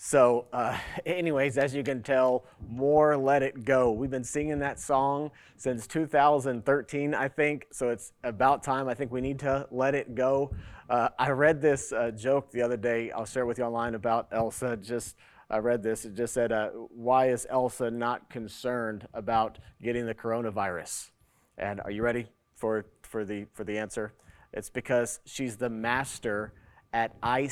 Anyways, as you can tell, more Let It Go. We've been singing that song since 2013, I think, so it's about time. I think we need to let it go. I read this joke the other day. I'll share it with you online about Elsa. I read this. It just said, why is Elsa not concerned about getting the coronavirus? And are you ready for the answer? It's because she's the master at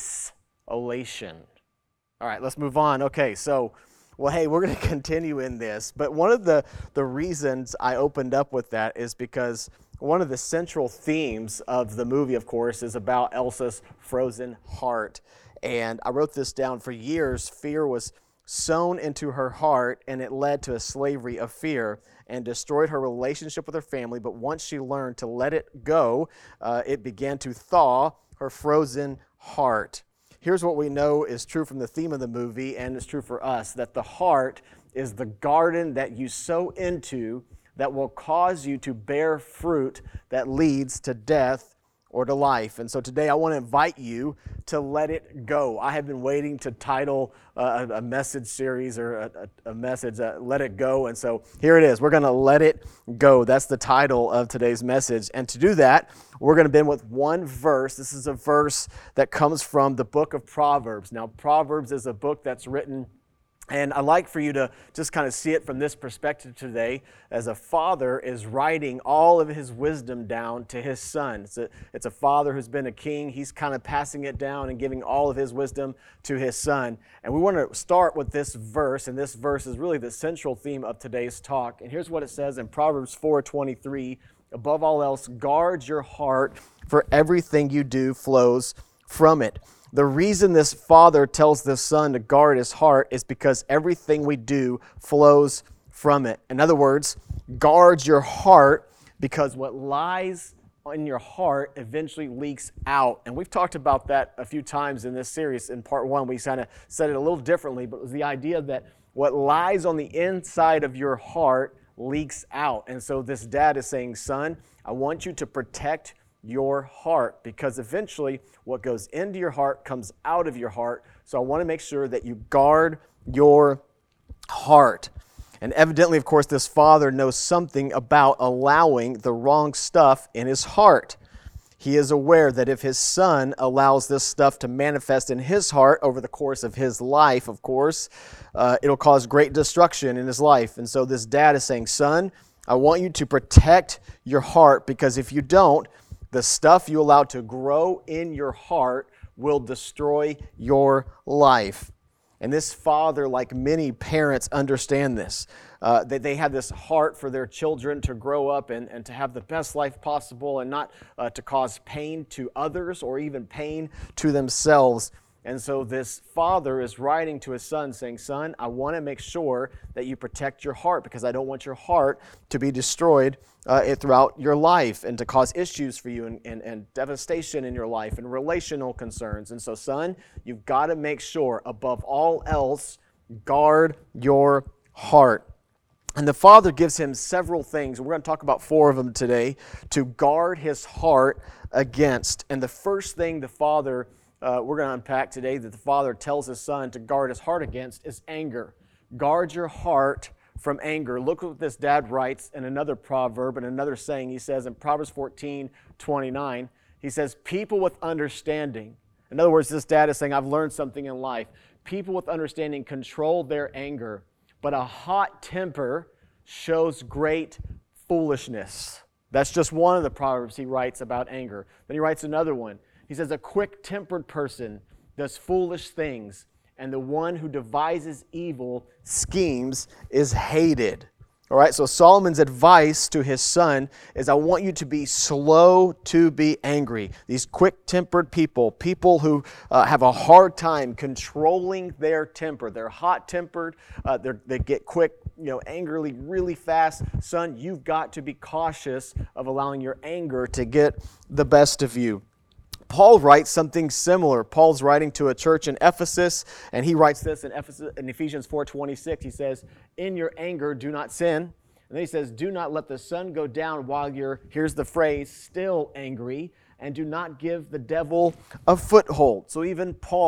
isolation. All right, let's move on. Okay, hey, we're going to continue in this. But one of the reasons I opened up with that is because one of the central themes of the movie, of course, is about Elsa's frozen heart. And I wrote this down. For years, fear was sown into her heart, and it led to a slavery of fear and destroyed her relationship with her family. But once she learned to let it go, it began to thaw her frozen heart. Here's what we know is true from the theme of the movie, and it's true for us, that the heart is the garden that you sow into that will cause you to bear fruit that leads to death or to life. And so today I want to invite you to let it go. I have been waiting to title a message series or a message, Let It Go. And so here it is. We're going to let it go. That's the title of today's message. And to do that, we're going to begin with one verse. This is a verse that comes from the book of Proverbs. Now, Proverbs is a book that's written, and I'd like for you to just kind of see it from this perspective today, as a father is writing all of his wisdom down to his son. It's a father who's been a king. He's kind of passing it down and giving all of his wisdom to his son. And we want to start with this verse, and this verse is really the central theme of today's talk. And here's what it says in Proverbs 4:23. Above all else, guard your heart, for everything you do flows from it. The reason this father tells this son to guard his heart is because everything we do flows from it. In other words, guard your heart, because what lies in your heart eventually leaks out. And we've talked about that a few times in this series. In part one, we kind of said it a little differently, but it was the idea that what lies on the inside of your heart leaks out. And so this dad is saying, son, I want you to protect your heart, because eventually what goes into your heart comes out of your heart. So I want to make sure that you guard your heart. And evidently, of course, this father knows something about allowing the wrong stuff in his heart. He is aware that if his son allows this stuff to manifest in his heart over the course of his life, of course, it'll cause great destruction in his life. And so this dad is saying, son, I want you to protect your heart, because if you don't, the stuff you allow to grow in your heart will destroy your life. And this father, like many parents, understand this. They have this heart for their children to grow up and to have the best life possible, and not to cause pain to others or even pain to themselves. And so this father is writing to his son saying, son, I want to make sure that you protect your heart, because I don't want your heart to be destroyed throughout your life and to cause issues for you and devastation in your life and relational concerns. And so, son, you've got to make sure, above all else, guard your heart. And the father gives him several things. We're going to talk about 4 of them today to guard his heart against. And the first thing the father we're going to unpack today that the father tells his son to guard his heart against is anger. Guard your heart from anger. Look what this dad writes in another proverb and another saying. He says in Proverbs 14:29, he says, people with understanding. In other words, this dad is saying, I've learned something in life. People with understanding control their anger, but a hot temper shows great foolishness. That's just one of the proverbs he writes about anger. Then he writes another one. He says, a quick-tempered person does foolish things, and the one who devises evil schemes is hated. All right, so Solomon's advice to his son is, I want you to be slow to be angry. These quick-tempered people who have a hard time controlling their temper. They're hot-tempered. They get quick, angrily really fast. Son, you've got to be cautious of allowing your anger to get the best of you. Paul writes something similar. Paul's writing to a church in Ephesus, and he writes this in Ephesians 4:26. He says, in your anger, do not sin. And then he says, do not let the sun go down while you're, here's the phrase, still angry, and do not give the devil a foothold. So even Paul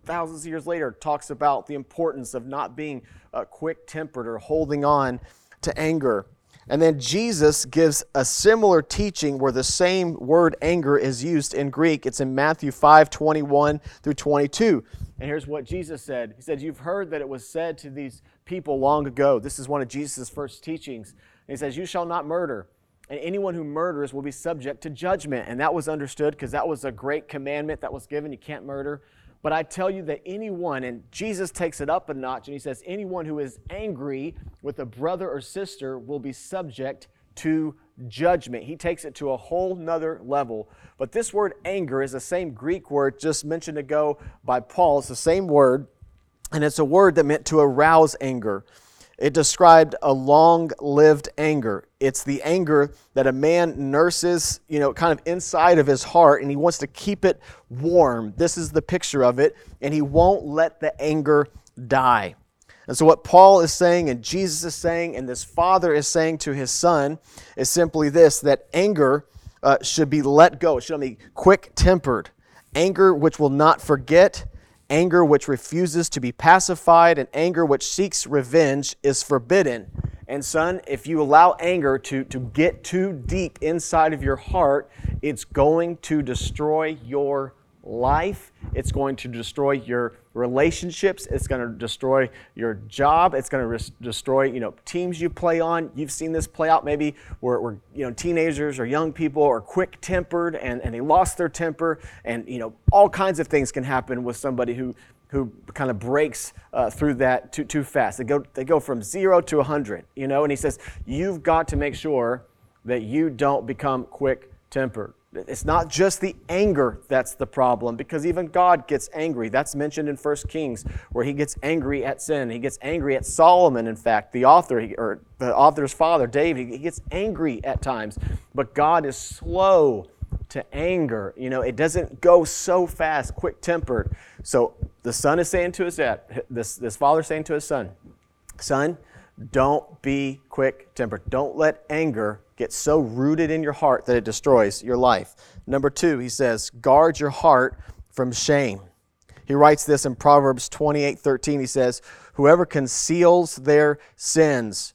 thousands of years later talks about the importance of not being quick-tempered or holding on to anger. And then Jesus gives a similar teaching where the same word anger is used in Greek. It's in Matthew 5:21 through 22. And here's what Jesus said. He said, "You've heard that it was said to these people long ago." This is one of Jesus' first teachings. And he says, "You shall not murder, and anyone who murders will be subject to judgment." And that was understood because that was a great commandment that was given. You can't murder. "But I tell you that anyone," and Jesus takes it up a notch, and he says, "anyone who is angry with a brother or sister will be subject to judgment." He takes it to a whole nother level. But this word anger is the same Greek word just mentioned ago by Paul. It's the same word, and it's a word that meant to arouse anger. It described a long-lived anger. It's the anger that a man nurses, kind of inside of his heart, and he wants to keep it warm. This is the picture of it, and he won't let the anger die. And so what Paul is saying, and Jesus is saying, and this father is saying to his son is simply this, that anger should be let go. It should be quick-tempered. Anger which will not forget, anger which refuses to be pacified, and anger which seeks revenge is forbidden. And son, if you allow anger to get too deep inside of your heart, it's going to destroy your life. It's going to destroy your relationships. It's going to destroy your job. It's going to destroy, teams you play on. You've seen this play out maybe where teenagers or young people are quick-tempered and they lost their temper, and all kinds of things can happen with somebody who kind of breaks through that too fast. They go from 0 to 100, and he says, you've got to make sure that you don't become quick-tempered. It's not just the anger that's the problem, because even God gets angry. That's mentioned in 1 Kings, where he gets angry at sin. He gets angry at Solomon, in fact, the author's father, David. He gets angry at times, but God is slow to anger. It doesn't go so fast, quick-tempered. So the son is saying to his dad, this father saying to his son, "Son, don't be quick-tempered. Don't let anger get so rooted in your heart that it destroys your life." Number 2, he says, guard your heart from shame. He writes this in Proverbs 28:13. He says, "Whoever conceals their sins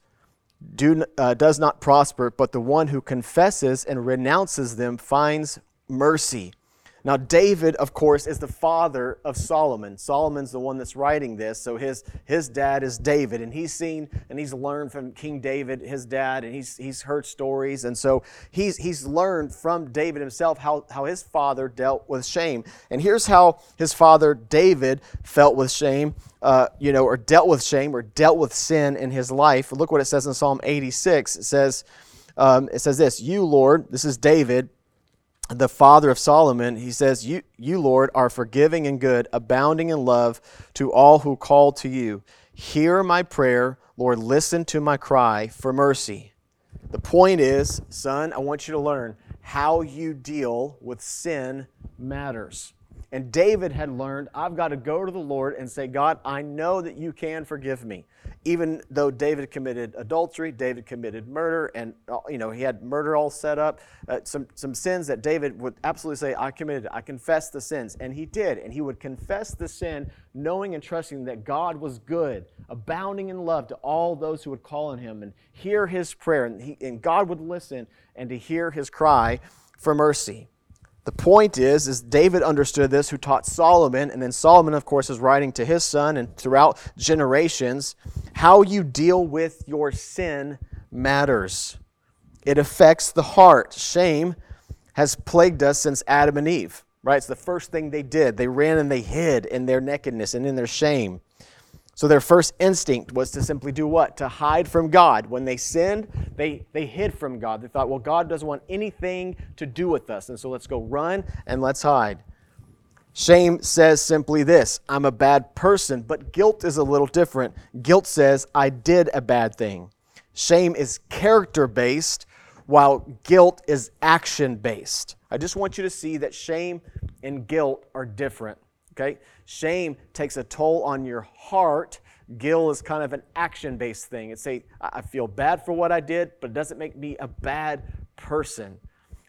does not prosper, but the one who confesses and renounces them finds mercy." Now, David, of course, is the father of Solomon. Solomon's the one that's writing this, so his dad is David, and he's seen and he's learned from King David, his dad, and he's heard stories, and so he's learned from David himself how his father dealt with shame. And here's how his father David felt with shame, or dealt with shame, or dealt with sin in his life. Look what it says in Psalm 86. It says this, "You, Lord," this is David, the father of Solomon, he says, you, Lord, are forgiving and good, abounding in love to all who call to you. Hear my prayer, Lord, listen to my cry for mercy." The point is, son, I want you to learn how you deal with sin matters. And David had learned, I've got to go to the Lord and say, "God, I know that you can forgive me." Even though David committed adultery, David committed murder, and he had murder all set up, some sins that David would absolutely say, "I committed, I confess the sins." And he did, and he would confess the sin, knowing and trusting that God was good, abounding in love to all those who would call on him and hear his prayer, and God would listen and to hear his cry for mercy. The point is David understood this, who taught Solomon, and then Solomon, of course, is writing to his son, and throughout generations, how you deal with your sin matters. It affects the heart. Shame has plagued us since Adam and Eve, right? It's the first thing they did. They ran and they hid in their nakedness and in their shame. So their first instinct was to simply do what? To hide from God. When they sinned, they hid from God. They thought, well, God doesn't want anything to do with us, and so let's go run and let's hide. Shame says simply this, "I'm a bad person," but guilt is a little different. Guilt says, "I did a bad thing." Shame is character-based, while guilt is action-based. I just want you to see that shame and guilt are different. Okay? Shame takes a toll on your heart. Guilt is kind of an action-based thing. It's I feel bad for what I did, but it doesn't make me a bad person.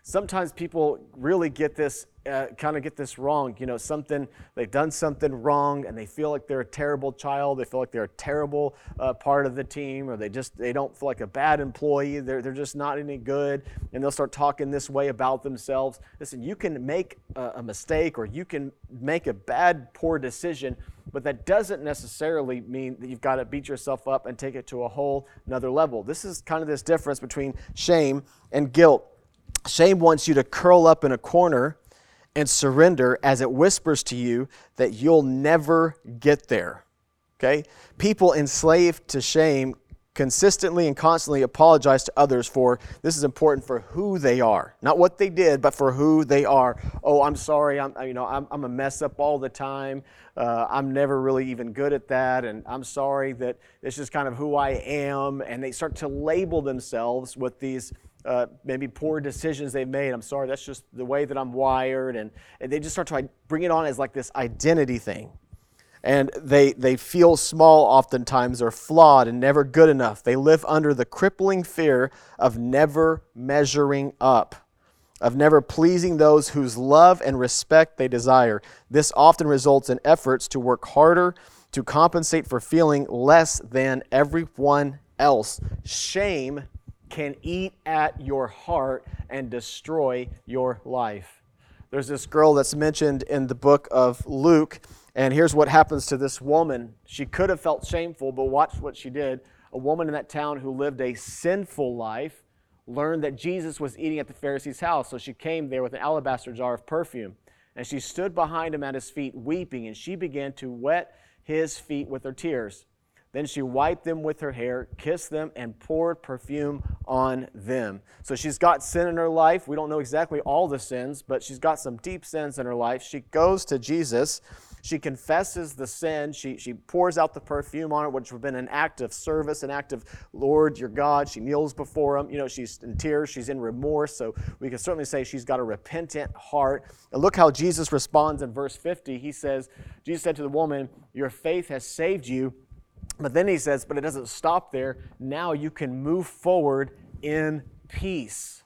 sometimes people really get this, get this wrong. They've done something wrong and they feel like they're a terrible child. They feel like they're a terrible part of the team, or they don't feel like a bad employee. They're just not any good, and they'll start talking this way about themselves. Listen, you can make a mistake, or you can make a poor decision, but that doesn't necessarily mean that you've got to beat yourself up and take it to a whole another level. This is kind of this difference between shame and guilt. Shame wants you to curl up in a corner and surrender as it whispers to you that you'll never get there. Okay? People enslaved to shame consistently and constantly apologize to others for, this is important, for who they are. Not what they did, but for who they are. Oh, I'm sorry, I'm a mess up all the time. I'm never really even good at that, and I'm sorry that it's just kind of who I am. And they start to label themselves with these maybe poor decisions they've made. I'm sorry, that's just the way that I'm wired. And they just start to bring it on as like this identity thing. And they feel small oftentimes, or flawed and never good enough. They live under the crippling fear of never measuring up, of never pleasing those whose love and respect they desire. This often results in efforts to work harder to compensate for feeling less than everyone else. Shame can eat at your heart and destroy your life. There's this girl that's mentioned in the book of Luke, and here's what happens to this woman. She could have felt shameful, but watch what she did. A woman in that town who lived a sinful life learned that Jesus was eating at the Pharisee's house, so she came there with an alabaster jar of perfume. And she stood behind him at his feet weeping, and she began to wet his feet with her tears. Then she wiped them with her hair, kissed them, and poured perfume on them. So she's got sin in her life. We don't know exactly all the sins, but she's got some deep sins in her life. She goes to Jesus. She confesses the sin. She pours out the perfume on it, which would have been an act of service, an act of, Lord, your God. She kneels before him. She's in tears. She's in remorse. So we can certainly say she's got a repentant heart. And look how Jesus responds in verse 50. Jesus said to the woman, your faith has saved you. But then he says, but it doesn't stop there. Now you can move forward in peace.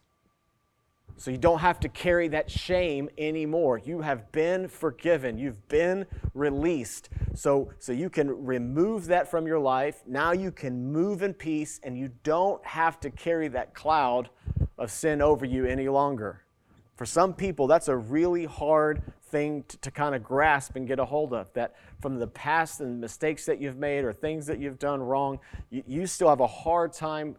So you don't have to carry that shame anymore. You have been forgiven. You've been released. So you can remove that from your life. Now you can move in peace, and you don't have to carry that cloud of sin over you any longer. For some people, that's a really hard thing to kind of grasp and get a hold of, that from the past and mistakes that you've made or things that you've done wrong, you still have a hard time,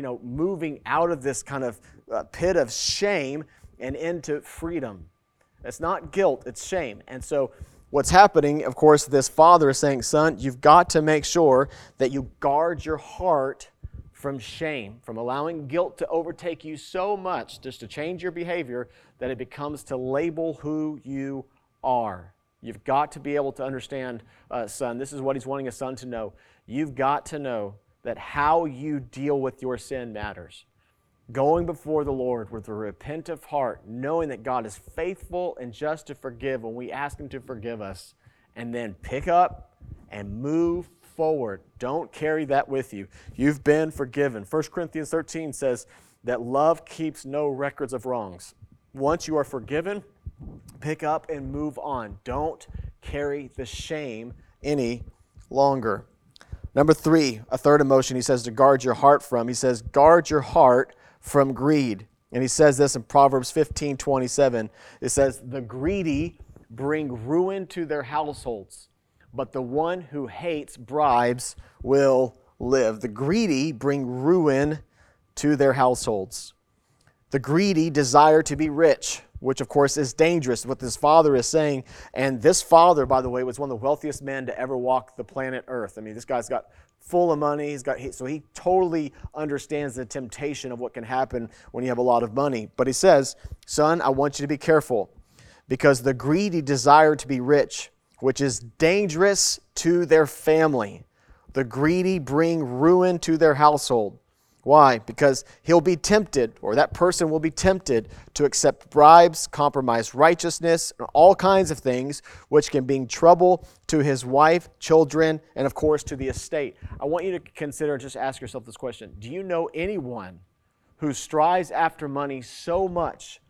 moving out of this kind of pit of shame and into freedom. It's not guilt, it's shame. And so what's happening, of course, this father is saying, son, you've got to make sure that you guard your heart from shame, from allowing guilt to overtake you so much, just to change your behavior, that it becomes to label who you are. You've got to be able to understand, son, this is what he's wanting a son to know. You've got to know that how you deal with your sin matters. Going before the Lord with a repentant heart, knowing that God is faithful and just to forgive when we ask him to forgive us, and then pick up and move forward. Don't carry that with you. You've been forgiven. 1 Corinthians 13 says that love keeps no records of wrongs. Once you are forgiven, pick up and move on. Don't carry the shame any longer. Number 3, a third emotion he says to guard your heart from. He says, guard your heart from greed. And he says this in Proverbs 15:27. It says, the greedy bring ruin to their households, but the one who hates bribes will live. The greedy bring ruin to their households. The greedy desire to be rich, which of course is dangerous, what this father is saying. And this father, by the way, was one of the wealthiest men to ever walk the planet Earth. I mean, this guy's got full of money. So he totally understands the temptation of what can happen when you have a lot of money. But he says, son, I want you to be careful, because the greedy desire to be rich, which is dangerous to their family. The greedy bring ruin to their household. Why? Because he'll be tempted, or that person will be tempted to accept bribes, compromise righteousness, and all kinds of things which can bring trouble to his wife, children, and of course to the estate. I want you to consider, just ask yourself this question. Do you know anyone who strives after money so much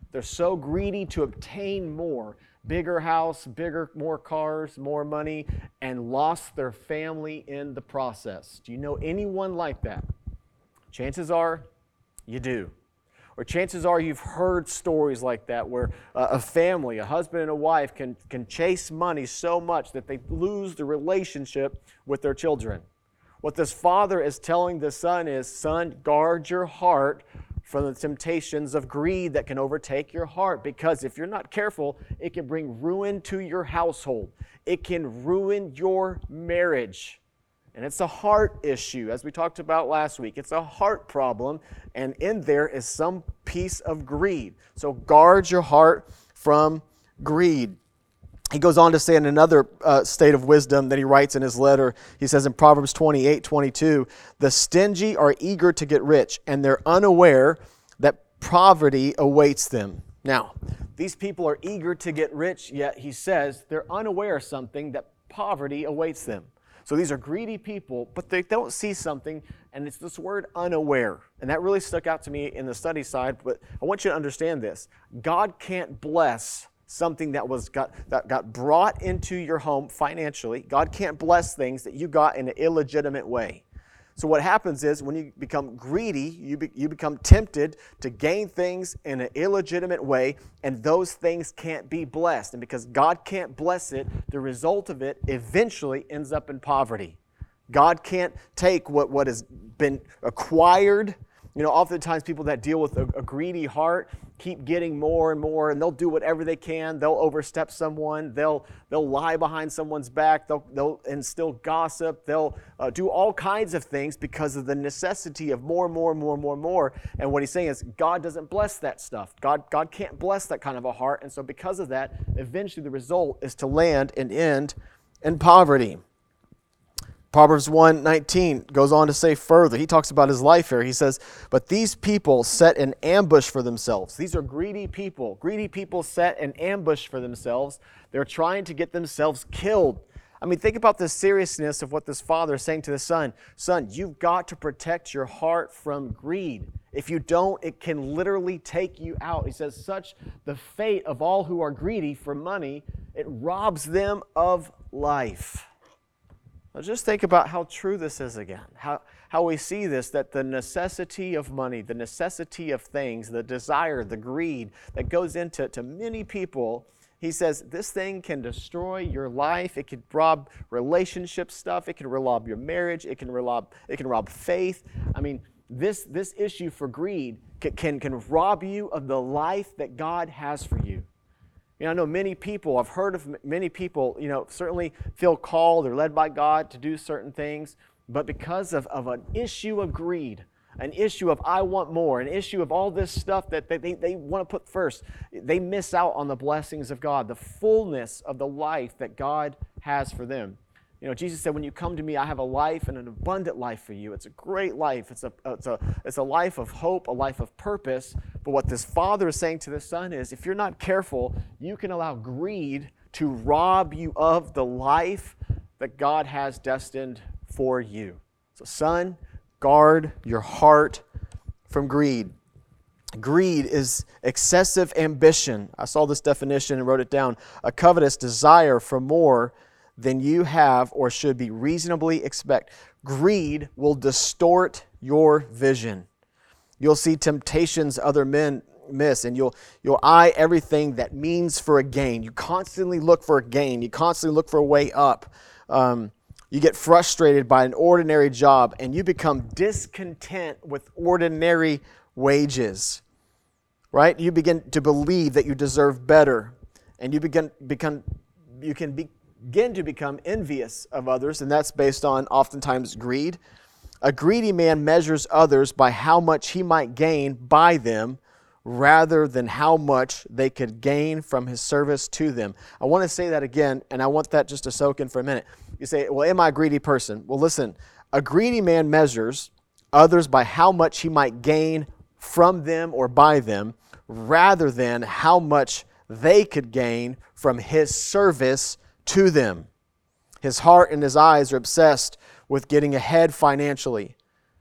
They're so greedy to obtain more. Bigger house, more cars, more money, and lost their family in the process. Do you know anyone like that? Chances are you do. Or chances are you've heard stories like that where a family, a husband and a wife can chase money so much that they lose the relationship with their children. What this father is telling the son is, son, guard your heart from the temptations of greed that can overtake your heart. Because if you're not careful, it can bring ruin to your household. It can ruin your marriage. And it's a heart issue, as we talked about last week. It's a heart problem, and in there is some piece of greed. So guard your heart from greed. He goes on to say in another state of wisdom that he writes in his letter, he says in Proverbs 28:22, the stingy are eager to get rich, and they're unaware that poverty awaits them. Now, these people are eager to get rich, yet he says they're unaware of something, that poverty awaits them. So these are greedy people, but they don't see something, and it's this word unaware. And that really stuck out to me in the study side, but I want you to understand this. God can't bless something that got brought into your home financially. God can't bless things that you got in an illegitimate way. So what happens is when you become greedy, you become tempted to gain things in an illegitimate way, and those things can't be blessed. And because God can't bless it, the result of it eventually ends up in poverty. God can't take what has been acquired. You know, oftentimes people that deal with a greedy heart keep getting more and more, and they'll do whatever they can. They'll overstep someone. They'll lie behind someone's back. They'll instill gossip. They'll do all kinds of things because of the necessity of more. And what he's saying is God doesn't bless that stuff. God can't bless that kind of a heart. And so because of that, eventually the result is to land and end in poverty. Proverbs 1:19 goes on to say further. He talks about his life here. He says, but these people set an ambush for themselves. These are greedy people. Greedy people set an ambush for themselves. They're trying to get themselves killed. I mean, think about the seriousness of what this father is saying to the son. Son, you've got to protect your heart from greed. If you don't, it can literally take you out. He says, such the fate of all who are greedy for money, it robs them of life. Now just think about how true this is again, how we see this, that the necessity of money, the necessity of things, the desire, the greed that goes into many people, he says this thing can destroy your life. It can rob relationship stuff. It can rob your marriage. It can rob faith. I mean, this issue for greed can rob you of the life that God has for you. You know, I know many people, I've heard of many people, you know, certainly feel called or led by God to do certain things, but because of an issue of greed, an issue of I want more, an issue of all this stuff that they want to put first, they miss out on the blessings of God, the fullness of the life that God has for them. You know, Jesus said, when you come to me, I have a life and an abundant life for you. It's a great life. It's a life of hope, a life of purpose. But what this father is saying to the son is, if you're not careful, you can allow greed to rob you of the life that God has destined for you. So son, guard your heart from greed. Greed is excessive ambition. I saw this definition and wrote it down. A covetous desire for more than you have or should be reasonably expect. Greed will distort your vision. You'll see temptations other men miss, and you'll eye everything that means for a gain. You constantly look for a gain. You constantly look for a way up. You get frustrated by an ordinary job, and you become discontent with ordinary wages. Right? You begin to believe that you deserve better, and you can begin to become envious of others, and that's based on oftentimes greed. A greedy man measures others by how much he might gain by them rather than how much they could gain from his service to them. I want to say that again, and I want that just to soak in for a minute. You say, well, am I a greedy person? Well, listen, a greedy man measures others by how much he might gain from them or by them rather than how much they could gain from his service to them. His heart and his eyes are obsessed with getting ahead financially.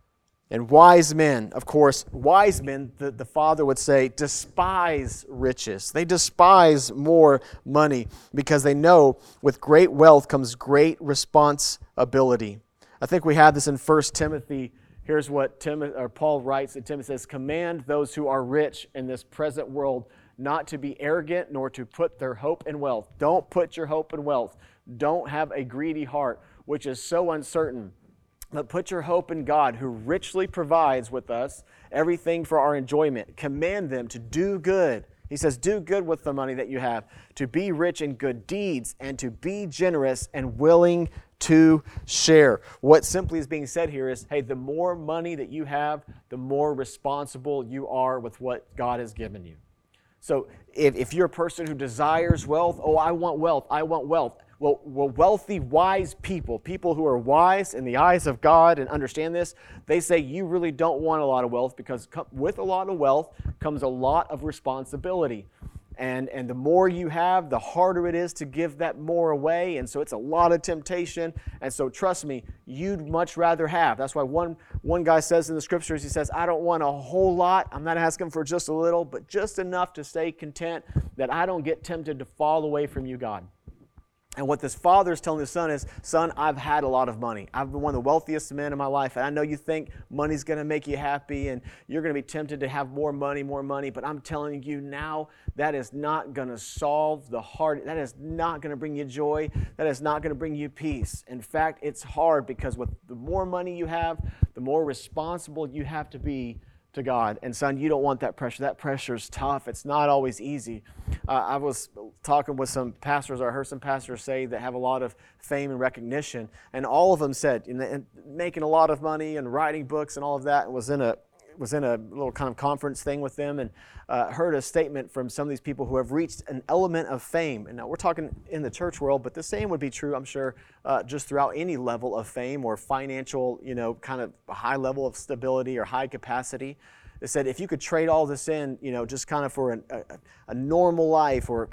And wise men, of course, wise men, the father would say, despise riches. They despise more money because they know with great wealth comes great responsibility. I think we have this in 1 Timothy. Here's what Paul writes, and Timothy says, command those who are rich in this present world not to be arrogant nor to put their hope in wealth. Don't put your hope in wealth. Don't have a greedy heart, which is so uncertain. But put your hope in God, who richly provides with us everything for our enjoyment. Command them to do good. He says, do good with the money that you have, to be rich in good deeds, and to be generous and willing to share. What simply is being said here is, hey, the more money that you have, the more responsible you are with what God has given you. So if you're a person who desires wealth, I want wealth, I want wealth. Well, wealthy, wise people who are wise in the eyes of God and understand this, they say you really don't want a lot of wealth because with a lot of wealth comes a lot of responsibility. And the more you have, the harder it is to give that more away. And so it's a lot of temptation. And so trust me, you'd much rather have. That's why one guy says in the scriptures, he says, I don't want a whole lot. I'm not asking for just a little, but just enough to stay content that I don't get tempted to fall away from you, God. And what this father is telling his son is, son, I've had a lot of money. I've been one of the wealthiest men in my life. And I know you think money's going to make you happy and you're going to be tempted to have more money. But I'm telling you now, that is not going to solve the heart. That is not going to bring you joy. That is not going to bring you peace. In fact, it's hard because with the more money you have, the more responsible you have to be to God. And son, you don't want that pressure. That pressure is tough. It's not always easy. I was talking with some pastors, or I heard some pastors say that have a lot of fame and recognition, and all of them said, making a lot of money and writing books and all of that, and was in a little kind of conference thing with them, and heard a statement from some of these people who have reached an element of fame. And now we're talking in the church world, but the same would be true, I'm sure, just throughout any level of fame or financial, kind of high level of stability or high capacity. They said if you could trade all this in, just kind of for a normal life, or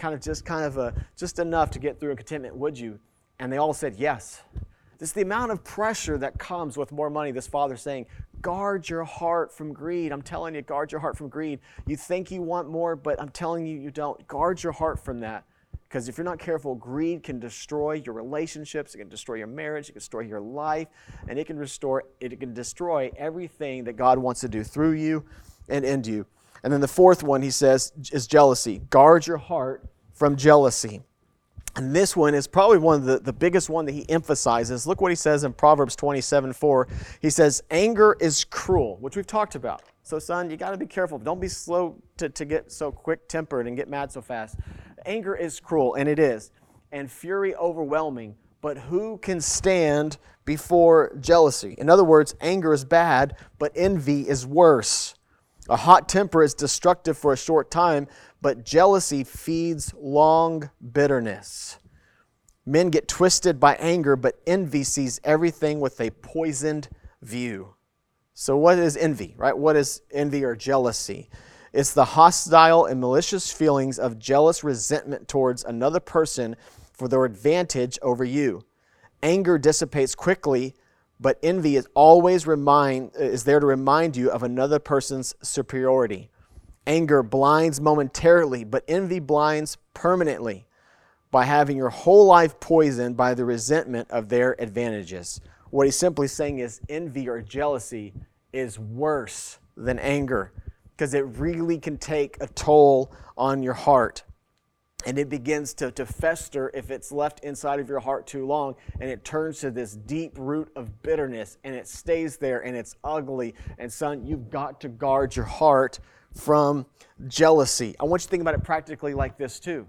just enough to get through a contentment, would you? And they all said yes. This is the amount of pressure that comes with more money. This father's saying, guard your heart from greed. I'm telling you, guard your heart from greed. You think you want more, but I'm telling you, you don't. Guard your heart from that. Because if you're not careful, greed can destroy your relationships, it can destroy your marriage, it can destroy your life, and it can destroy everything that God wants to do through you and in you. And then the fourth one, he says, is jealousy. Guard your heart from jealousy. And this one is probably one of the biggest one that he emphasizes. Look what he says in Proverbs 27:4. He says, anger is cruel, which we've talked about. So son, you got to be careful. Don't be slow to get so quick-tempered and get mad so fast. Anger is cruel, and it is, and fury overwhelming. But who can stand before jealousy? In other words, anger is bad, but envy is worse. A hot temper is destructive for a short time, but jealousy feeds long bitterness. Men get twisted by anger, but envy sees everything with a poisoned view. So what is envy, right? What is envy or jealousy? It's the hostile and malicious feelings of jealous resentment towards another person for their advantage over you. Anger dissipates quickly, but envy is always there to remind you of another person's superiority. Anger blinds momentarily, but envy blinds permanently by having your whole life poisoned by the resentment of their advantages. What he's simply saying is envy or jealousy is worse than anger, because it really can take a toll on your heart. And it begins to fester if it's left inside of your heart too long, and it turns to this deep root of bitterness, and it stays there, and it's ugly. And son, you've got to guard your heart from jealousy. I want you to think about it practically like this too.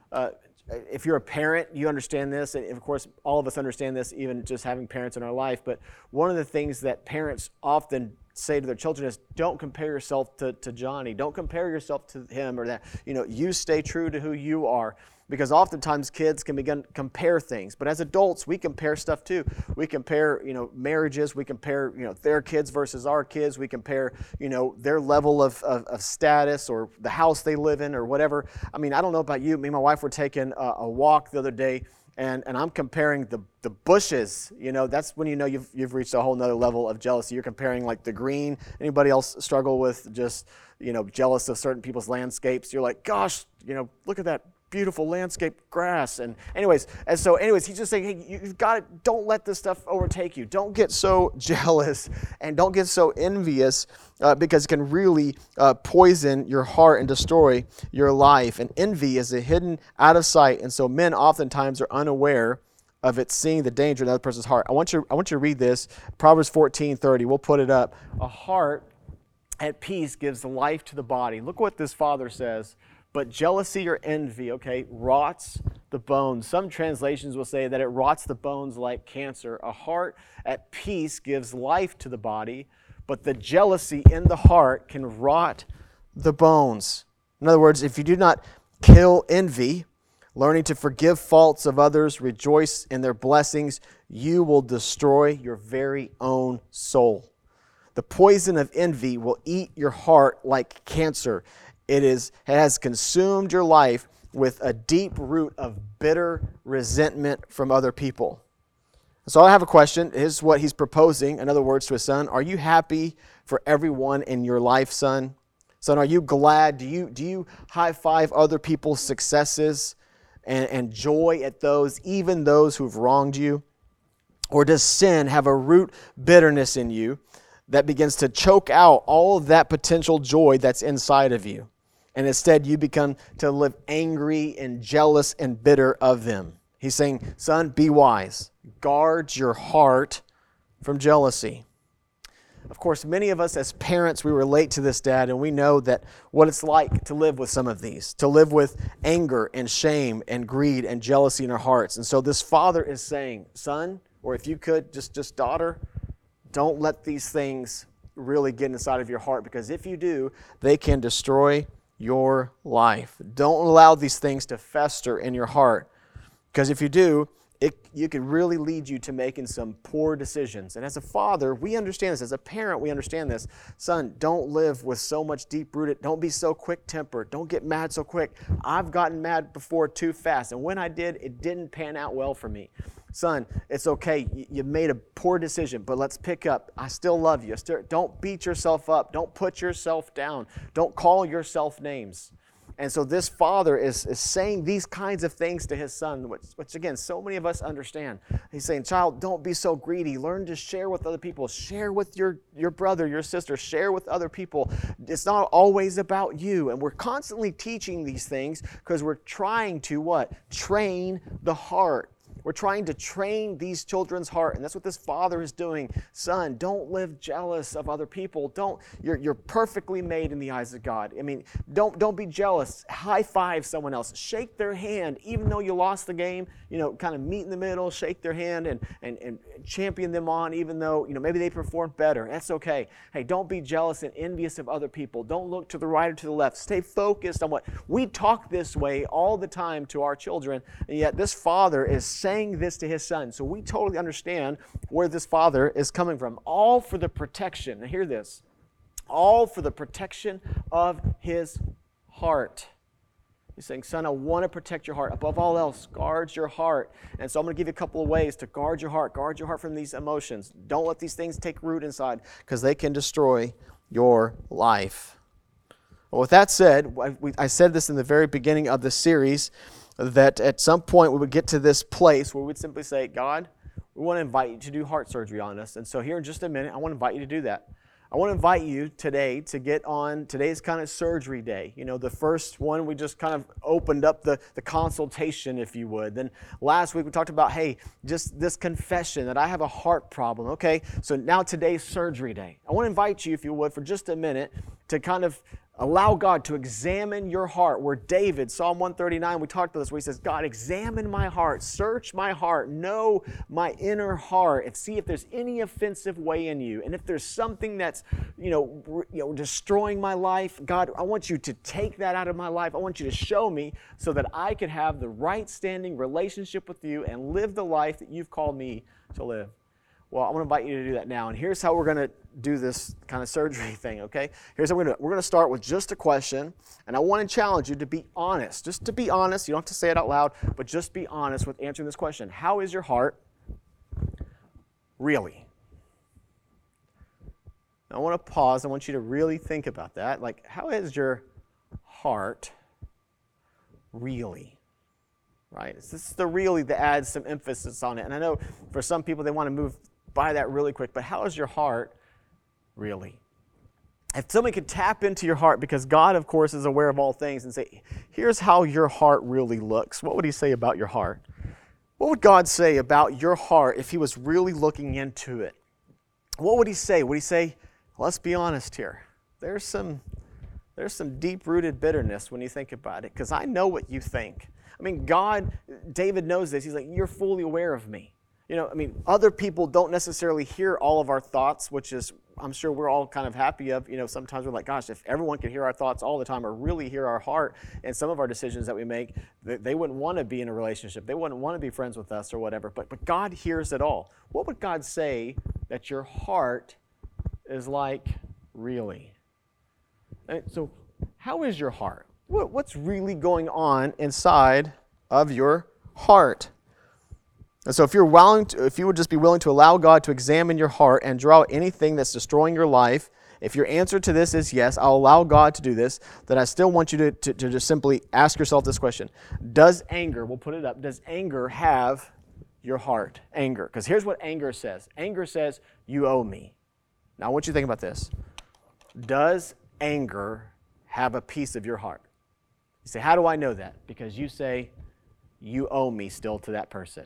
If you're a parent, you understand this, and of course all of us understand this, even just having parents in our life. But one of the things that parents often say to their children is, don't compare yourself to Johnny. Don't compare yourself to him or that. You stay true to who you are. Because oftentimes kids can begin to compare things. But as adults, we compare stuff too. We compare, marriages. We compare, their kids versus our kids. We compare, their level of status or the house they live in or whatever. I mean, I don't know about you. Me and my wife were taking a walk the other day, and I'm comparing the bushes. That's when you've reached a whole nother level of jealousy. You're comparing like the green. Anybody else struggle with just, jealous of certain people's landscapes? You're like, gosh, look at that beautiful landscape grass. And anyways, he's just saying, hey, you've got to, don't let this stuff overtake you. Don't get so jealous and don't get so envious because it can really poison your heart and destroy your life. And envy is a hidden out of sight. And so men oftentimes are unaware of it, seeing the danger in another person's heart. I want you to read this, Proverbs 14:30. We'll put it up. A heart at peace gives life to the body. Look what this father says. But jealousy or envy, rots the bones. Some translations will say that it rots the bones like cancer. A heart at peace gives life to the body, but the jealousy in the heart can rot the bones. In other words, if you do not kill envy, learning to forgive faults of others, rejoice in their blessings, you will destroy your very own soul. The poison of envy will eat your heart like cancer. It has consumed your life with a deep root of bitter resentment from other people. So I have a question. Here's what he's proposing, in other words, to his son. Are you happy for everyone in your life, son? Son, are you glad? Do you high-five other people's successes and joy at those, even those who've wronged you? Or does sin have a root bitterness in you that begins to choke out all of that potential joy that's inside of you? And instead, you become to live angry and jealous and bitter of them. He's saying, son, be wise. Guard your heart from jealousy. Of course, many of us as parents, we relate to this, Dad, and we know that what it's like to live with some of these, to live with anger and shame and greed and jealousy in our hearts. And so this father is saying, son, or if you could, just daughter, don't let these things really get inside of your heart, because if you do, they can destroy your life. Don't allow these things to fester in your heart, because if you do, you can really lead you to making some poor decisions. And as a father, we understand this. As a parent, we understand this. Son, don't live with so much deep-rooted. Don't be so quick-tempered. Don't get mad so quick. I've gotten mad before too fast, and when I did, it didn't pan out well for me. Son, it's okay. You made a poor decision, but let's pick up. I still love you. Don't beat yourself up. Don't put yourself down. Don't call yourself names. And so this father is saying these kinds of things to his son, which again, so many of us understand. He's saying, child, don't be so greedy. Learn to share with other people. Share with your brother, your sister. Share with other people. It's not always about you. And we're constantly teaching these things because we're trying to what? Train the heart. We're trying to train these children's heart, and that's what this father is doing. Son, don't live jealous of other people. You're perfectly made in the eyes of God. I mean, don't be jealous. High five someone else. Shake their hand, even though you lost the game. Kind of meet in the middle, shake their hand, and champion them on, even though maybe they performed better. That's okay. Hey, don't be jealous and envious of other people. Don't look to the right or to the left. Stay focused on what we talk this way all the time to our children, and yet this father is saying this to his son. So we totally understand where this father is coming from. All for the protection, and hear this, all for the protection of his heart. He's saying, son, I want to protect your heart. Above all else, guard your heart. And so I'm going to give you a couple of ways to guard your heart. Guard your heart from these emotions. Don't let these things take root inside, because they can destroy your life. Well, with that said, I said this in the very beginning of the series, that at some point we would get to this place where we'd simply say, God, we want to invite you to do heart surgery on us. And so here in just a minute, I want to invite you to do that. I want to invite you today to get on today's kind of surgery day. The first one, we just kind of opened up the consultation, if you would. Then last week we talked about, hey, just this confession that I have a heart problem. Okay, so now today's surgery day. I want to invite you, if you would, for just a minute to kind of allow God to examine your heart. Where David, Psalm 139, we talked about this, where he says, God, examine my heart, search my heart, know my inner heart, and see if there's any offensive way in you. And if there's something that's, destroying my life, God, I want you to take that out of my life. I want you to show me so that I can have the right standing relationship with you and live the life that you've called me to live. Well, I want to invite you to do that now. And here's how we're going to do this kind of surgery thing, okay? Here's how we're going to do it. We're going to start with just a question, and I want to challenge you to be honest. Just to be honest. You don't have to say it out loud, but just be honest with answering this question. How is your heart really? Now, I want to pause. I want you to really think about that. Like, how is your heart really? Right? It's this the really that adds some emphasis on it. And I know for some people they want to move by that really quick, but how is your heart really? If somebody could tap into your heart, because God, of course, is aware of all things, and say, here's how your heart really looks, what would he say about your heart? What would God say about your heart if he was really looking into it? What would he say? Would he say, let's be honest here, there's some deep-rooted bitterness when you think about it, because I know what you think. I mean, David knows this. He's like, you're fully aware of me. Other people don't necessarily hear all of our thoughts, which is, I'm sure we're all kind of happy of. Sometimes we're like, gosh, if everyone could hear our thoughts all the time or really hear our heart and some of our decisions that we make, they wouldn't want to be in a relationship. They wouldn't want to be friends with us or whatever. But God hears it all. What would God say that your heart is like really? So how is your heart? What's really going on inside of your heart? And so if you would just be willing to allow God to examine your heart and draw out anything that's destroying your life, if your answer to this is yes, I'll allow God to do this, then I still want you to just simply ask yourself this question. Does anger, we'll put it up, does anger have your heart? Anger. Because here's what anger says. Anger says, you owe me. Now I want you to think about this. Does anger have a piece of your heart? You say, how do I know that? Because you say, you owe me still to that person.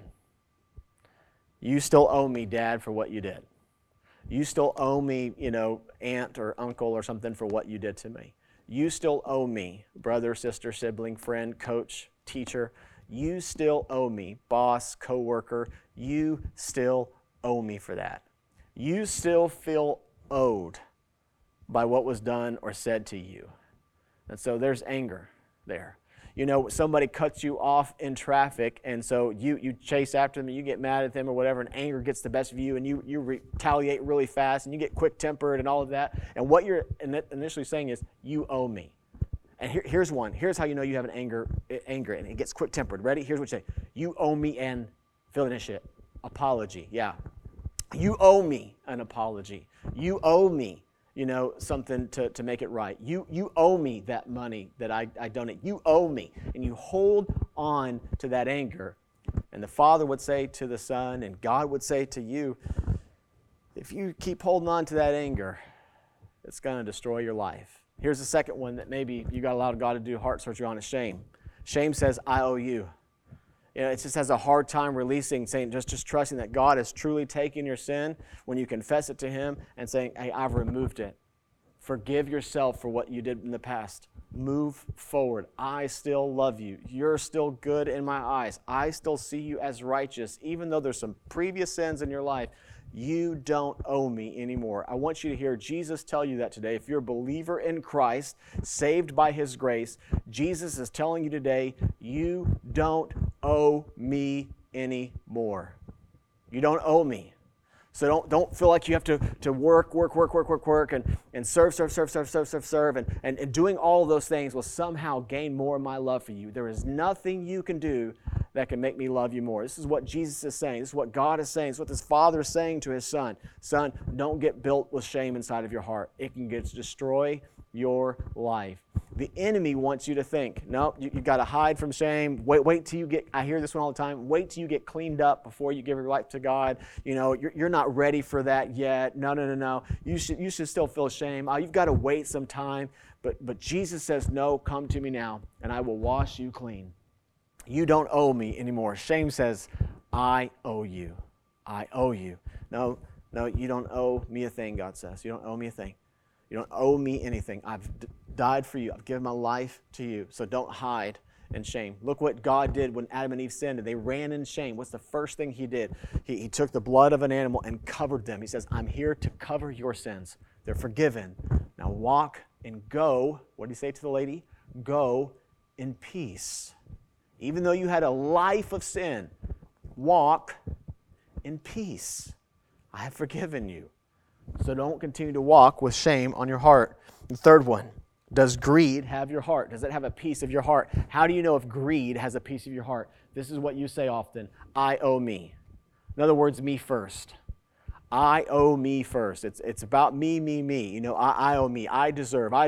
You still owe me, Dad, for what you did. You still owe me, aunt or uncle or something for what you did to me. You still owe me, brother, sister, sibling, friend, coach, teacher. You still owe me, boss, coworker. You still owe me for that. You still feel owed by what was done or said to you. And so there's anger there. Somebody cuts you off in traffic, and so you chase after them, and you get mad at them or whatever, and anger gets the best of you, and you retaliate really fast, and you get quick-tempered and all of that. And what you're initially saying is, you owe me. And here's one. Here's how you know you have an anger, and it gets quick-tempered. Ready? Here's what you say. You owe me an, fill in this shit, apology. Yeah. You owe me an apology. You owe me something to make it right. You owe me that money that I donate. You owe me. And you hold on to that anger. And the Father would say to the Son, and God would say to you, if you keep holding on to that anger, it's going to destroy your life. Here's the second one that maybe you got to allow God to do heart surgery on, is shame. Shame says, I owe you. It just has a hard time releasing, saying, just trusting that God is truly taking your sin when you confess it to him and saying, hey, I've removed it. Forgive yourself for what you did in the past. Move forward. I still love you. You're still good in my eyes. I still see you as righteous. Even though there's some previous sins in your life, you don't owe me anymore. I want you to hear Jesus tell you that today. If you're a believer in Christ, saved by his grace, Jesus is telling you today, you don't owe me anymore. You don't owe me. So don't feel like you have to work and serve and doing all those things will somehow gain more of my love for you. There is nothing you can do that can make me love you more. This is what Jesus is saying. This is what God is saying. This is what this Father is saying to his Son. Son, don't get built with shame inside of your heart. It can destroy your life. The enemy wants you to think, no, you got to hide from shame. Wait till you get, I hear this one all the time, wait till you get cleaned up before you give your life to God. You're not ready for that yet. No. You should still feel shame. You've got to wait some time. But Jesus says, no, come to me now, and I will wash you clean. You don't owe me anymore. Shame says, I owe you. I owe you. No, you don't owe me a thing, God says. You don't owe me a thing. You don't owe me anything. I've died for you. I've given my life to you. So don't hide in shame. Look what God did when Adam and Eve sinned and they ran in shame. What's the first thing he did? He took the blood of an animal and covered them. He says, I'm here to cover your sins. They're forgiven. Now walk and go. What did he say to the lady? Go in peace. Even though you had a life of sin, walk in peace. I have forgiven you. So don't continue to walk with shame on your heart. The third one, does greed have your heart? Does it have a piece of your heart? How do you know if greed has a piece of your heart? This is what you say often, I owe me. In other words, me first. I owe me first. It's about me, me, me. You know, I owe me. I deserve. I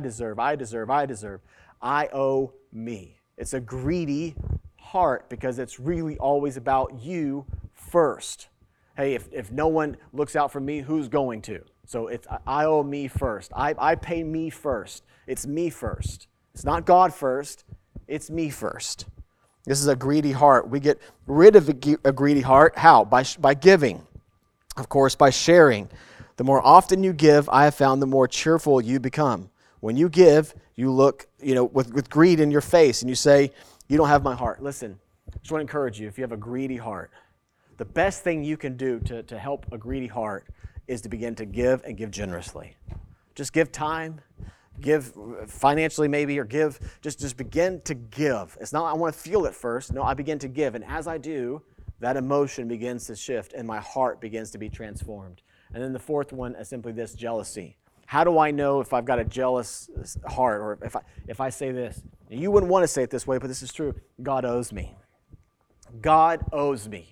owe me. It's a greedy heart because it's really always about you first. Hey, if no one looks out for me, who's going to? So it's I owe me first. I pay me first. It's me first. It's not God first. It's me first. This is a greedy heart. We get rid of a greedy heart. How? By giving. Of course, by sharing. The more often you give, I have found, the more cheerful you become. When you give, you look, with greed in your face and you say, you don't have my heart. Listen, I just want to encourage you, if you have a greedy heart, the best thing you can do to help a greedy heart is to begin to give and give generously. Just give time, give financially maybe, or just begin to give. It's not I want to feel it first. No, I begin to give. And as I do, that emotion begins to shift and my heart begins to be transformed. And then the fourth one is simply this, jealousy. How do I know if I've got a jealous heart, or if I say this? You wouldn't want to say it this way, but this is true. God owes me. God owes me.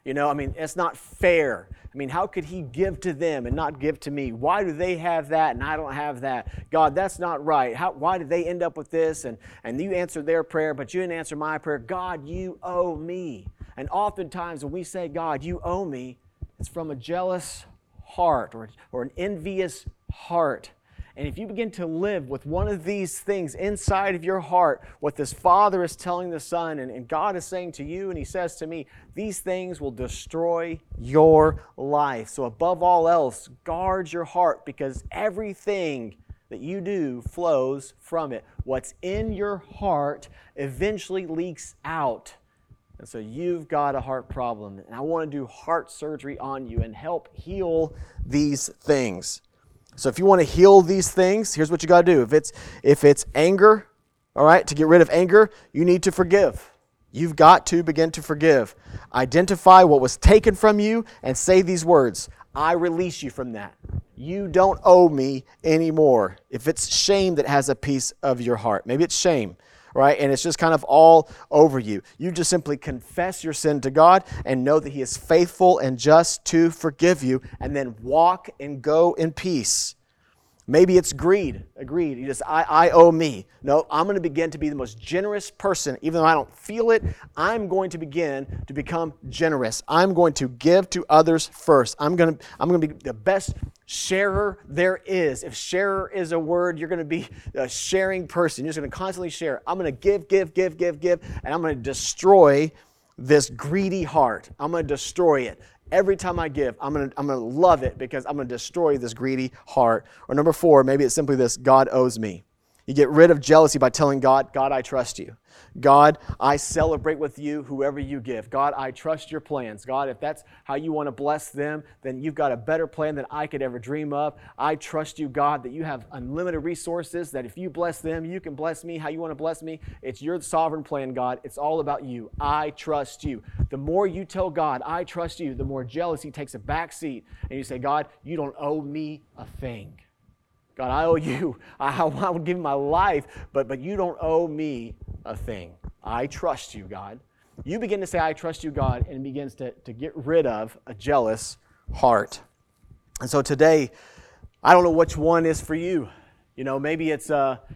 It's not fair. How could he give to them and not give to me? Why do they have that and I don't have that? God, that's not right. Why did they end up with this? And you answered their prayer, but you didn't answer my prayer. God, you owe me. And oftentimes when we say, God, you owe me, it's from a jealous heart or an envious heart. And if you begin to live with one of these things inside of your heart, what this Father is telling the Son, and God is saying to you, and He says to me, these things will destroy your life. So above all else, guard your heart, because everything that you do flows from it. What's in your heart eventually leaks out. And so you've got a heart problem. And I want to do heart surgery on you and help heal these things. So if you want to heal these things, here's what you got to do. If it's anger, all right, to get rid of anger, you need to forgive. You've got to begin to forgive. Identify what was taken from you and say these words. I release you from that. You don't owe me anymore. If it's shame that has a piece of your heart, maybe it's shame, right? And it's just kind of all over you. You just simply confess your sin to God and know that He is faithful and just to forgive you, and then walk and go in peace. Maybe it's greed. You just, I owe me. No, I'm going to begin to be the most generous person. Even though I don't feel it, I'm going to begin to become generous. I'm going to give to others first. I'm going to be the best sharer there is. If sharer is a word, you're going to be a sharing person. You're just going to constantly share. I'm going to give, and I'm going to destroy this greedy heart. I'm going to destroy it. Every time I give, I'm going to love it because I'm going to destroy this greedy heart. Or number 4, maybe it's simply this, God owes me. You get rid of jealousy by telling God, God, I trust you. God, I celebrate with you whoever you give. God, I trust your plans. God, if that's how you want to bless them, then you've got a better plan than I could ever dream of. I trust you, God, that you have unlimited resources, that if you bless them, you can bless me how you want to bless me. It's your sovereign plan, God. It's all about you. I trust you. The more you tell God, I trust you, the more jealousy takes a back seat. And you say, God, you don't owe me a thing. God, I owe you. I would give my life, but you don't owe me a thing. I trust you, God. You begin to say, I trust you, God, and it begins to get rid of a jealous heart. And so today, I don't know which one is for you. Maybe it's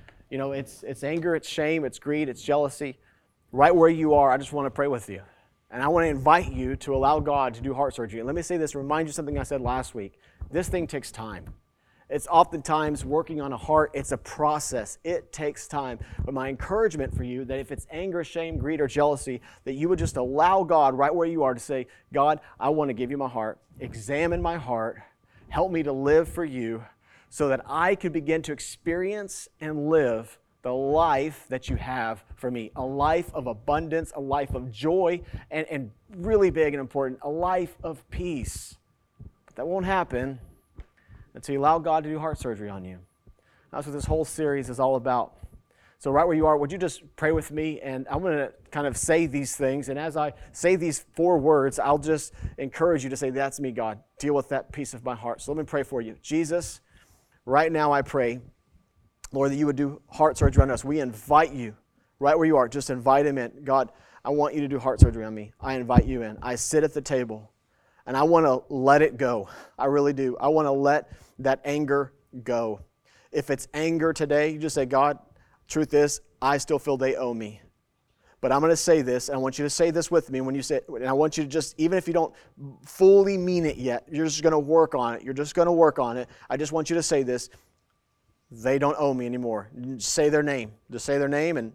it's anger, it's shame, it's greed, it's jealousy. Right where you are, I just want to pray with you. And I want to invite you to allow God to do heart surgery. And let me say this, remind you something I said last week. This thing takes time. It's oftentimes working on a heart. It's a process. It takes time. But my encouragement for you that if it's anger, shame, greed, or jealousy, that you would just allow God right where you are to say, God, I want to give you my heart. Examine my heart. Help me to live for you so that I could begin to experience and live the life that you have for me. A life of abundance, a life of joy, and really big and important, a life of peace. But that won't happen until you allow God to do heart surgery on you. That's what this whole series is all about. So right where you are, would you just pray with me? And I'm going to kind of say these things. And as I say these 4 words, I'll just encourage you to say, that's me, God. Deal with that piece of my heart. So let me pray for you. Jesus, right now I pray, Lord, that you would do heart surgery on us. We invite you right where you are. Just invite him in. God, I want you to do heart surgery on me. I invite you in. I sit at the table, and I want to let it go. I really do. I want to let that anger go. If it's anger today, you just say, God, truth is, I still feel they owe me. But I'm going to say this, and I want you to say this with me when you say it. And I want you to just, even if you don't fully mean it yet, you're just going to work on it. You're just going to work on it. I just want you to say this. They don't owe me anymore. Say their name. Just say their name, and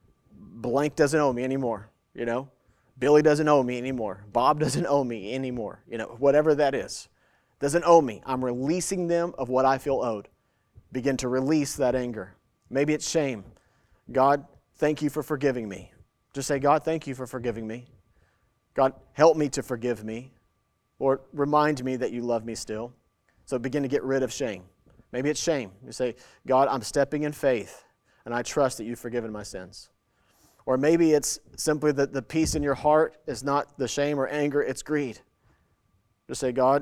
blank doesn't owe me anymore. You know, Billy doesn't owe me anymore. Bob doesn't owe me anymore. You know, whatever that is. Doesn't owe me. I'm releasing them of what I feel owed. Begin to release that anger. Maybe it's shame. God, thank you for forgiving me. Just say, God, thank you for forgiving me. God, help me to forgive me. Lord, remind me that you love me still. So begin to get rid of shame. Maybe it's shame. You say, God, I'm stepping in faith, and I trust that you've forgiven my sins. Or maybe it's simply that the peace in your heart is not the shame or anger, it's greed. Just say, God,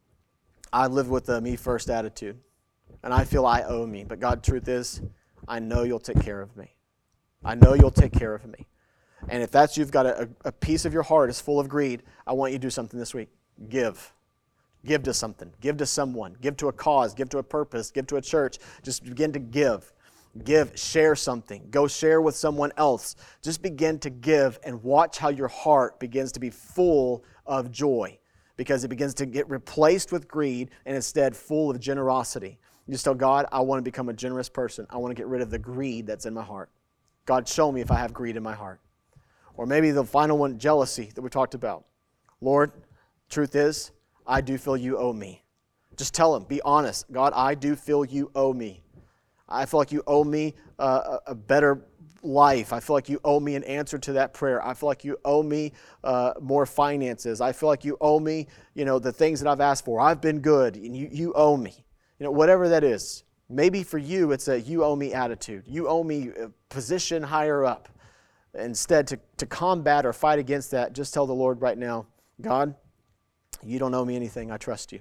I live with a me first attitude, and I feel I owe me. But God, truth is, I know you'll take care of me. I know you'll take care of me. And if that's you've got a piece of your heart is full of greed, I want you to do something this week. Give. Give to something. Give to someone. Give to a cause. Give to a purpose. Give to a church. Just begin to give. Give. Share something. Go share with someone else. Just begin to give and watch how your heart begins to be full of joy, because it begins to get replaced with greed and instead full of generosity. You just tell God, I want to become a generous person. I want to get rid of the greed that's in my heart. God, show me if I have greed in my heart. Or maybe the final one, jealousy, that we talked about. Lord, truth is, I do feel you owe me. Just tell him, be honest. God, I do feel you owe me. I feel like you owe me a better life. I feel like you owe me an answer to that prayer. I feel like you owe me more finances. I feel like you owe me, the things that I've asked for. I've been good, and you owe me. Whatever that is. Maybe for you, it's a you owe me attitude. You owe me a position higher up. Instead, to combat or fight against that, just tell the Lord right now, God, you don't owe me anything. I trust you.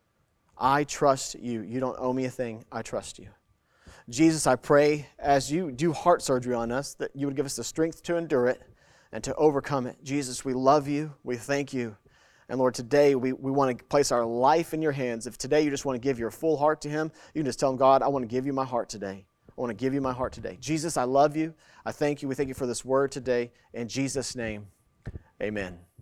I trust you. You don't owe me a thing. I trust you. Jesus, I pray as you do heart surgery on us, that you would give us the strength to endure it and to overcome it. Jesus, we love you. We thank you. And Lord, today we want to place our life in your hands. If today you just want to give your full heart to him, you can just tell him, God, I want to give you my heart today. I want to give you my heart today. Jesus, I love you. I thank you. We thank you for this word today. In Jesus' name, amen.